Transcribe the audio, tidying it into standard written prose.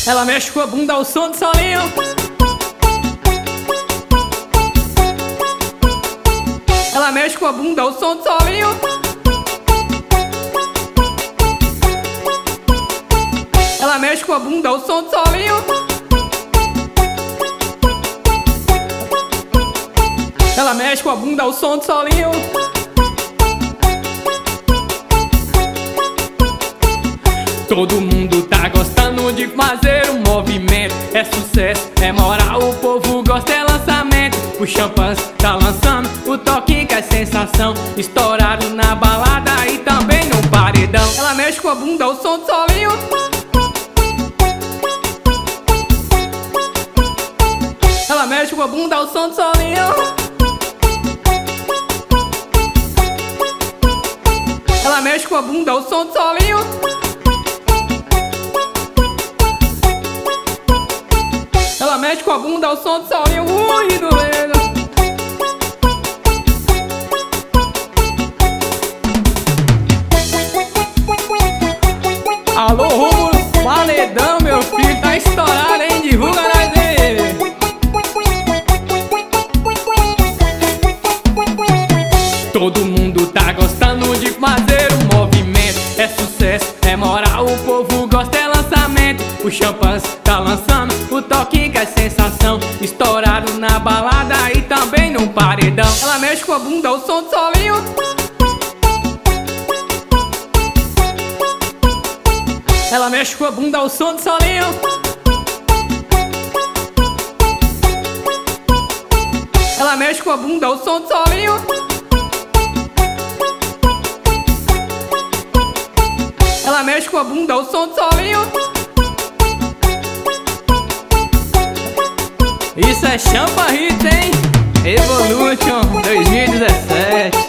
Ela mexe com a bunda ao som do solinho. Ela mexe com a bunda ao som do solinho. Ela mexe com a bunda ao som do solinho. Ela mexe com a bunda ao som do solinho. Todo mundo tá gostando de fazer um movimento. É sucesso, é moral, o povo gosta, é lançamento. O Champanz tá lançando o toque que é sensação. Estourado na balada e também no paredão. Ela mexe com a bunda ao som do solinho. Ela mexe com a bunda ao som do solinho. Ela mexe com a bunda ao som do solinho. Ela mexe com a bunda ao som do solinho. Ui, doendo. Alô, Rômulo, paredão, meu filho, tá estourado, hein? Divulga nós aí. Todo mundo tá gostando de fazer um movimento. É sucesso, é moral, o povo gosta, é lançamento. O Champanz tá lançando o toque que é sensação. Estourado na balada e também no paredão. Ela mexe com a bunda ao som do solinho. Ela mexe com a bunda ao som do solinho. Ela mexe com a bunda ao som do solinho. Ela mexe com a bunda ao som do solinho. Isso é Champanz Hits, hein? Evolution 2017.